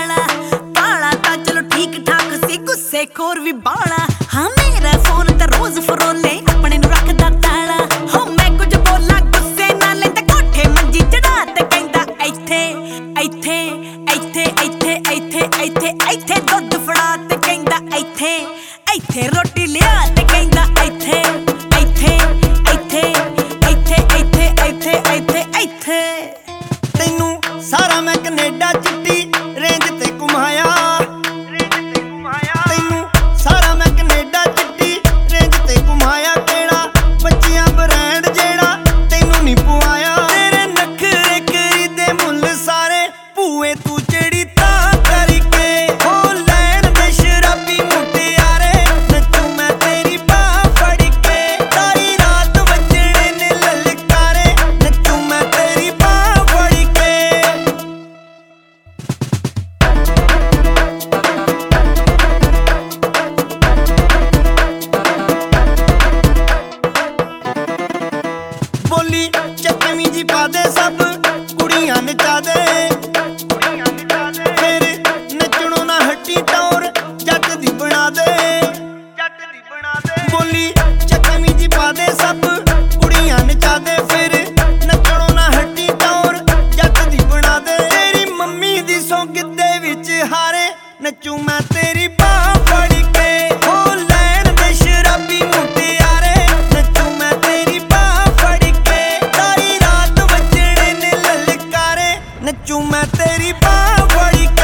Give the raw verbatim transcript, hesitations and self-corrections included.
काला काला ता चलो ठीक ठाक सी गुस्से खोर भी बाला हाँ मेरा फोन ते रोज फरोले अपने नू रखदा ताला हो मैं कुछ बोला गुस्से नाल ते कोठे मंजी चढ़ा ते कहंदा इत्थे इत्थे इत्थे इत्थे इत्थे इत्थे इत्थे दुध फड़ा ते कहंदा इत्थे इत्थे रोटी लिया ते कहंदा इत्थे इत्थे इत्थे इत्थे इत्थे इत्थे इत्थे इत्थे तैनू सारा मैं कनेडा चिट्टी रेंज ते घुमाया तैनू सारा मैं कनेडा चिट्टी रेंज ते घुमाया केड़ा बच्चियां ब्रांड जेड़ा तैनू नहीं पुआया तेरे नखरे करी दे मुल सारे भूए तू जेड़ी तां करके हो लैण दे शराबी मुटियारे नचू मैं तेरी बाह फड़ के सारी रात वजणे ने ललकारे नचू मैं तेरी बाह फड़ के बोली चकमी जी पा दे सब कुड़ियां नचा दे फिर नचणों ना हटी टौर जट दी बना दे बोली चकमी जी पा दे सब कुड़ियां नचा दे फिर नचणों ना हटी टौर जट दी बना दे तेरी मम्मी दी सौ गिद्दे विच हारे नचू मैं तेरी बाह फड़ के हो लैण दे शराबी मुटियारे नचू मैं तेरी बाह फड़ के सारी रात वजणे ने ललकारे नचू मैं तेरी बाह फड़ के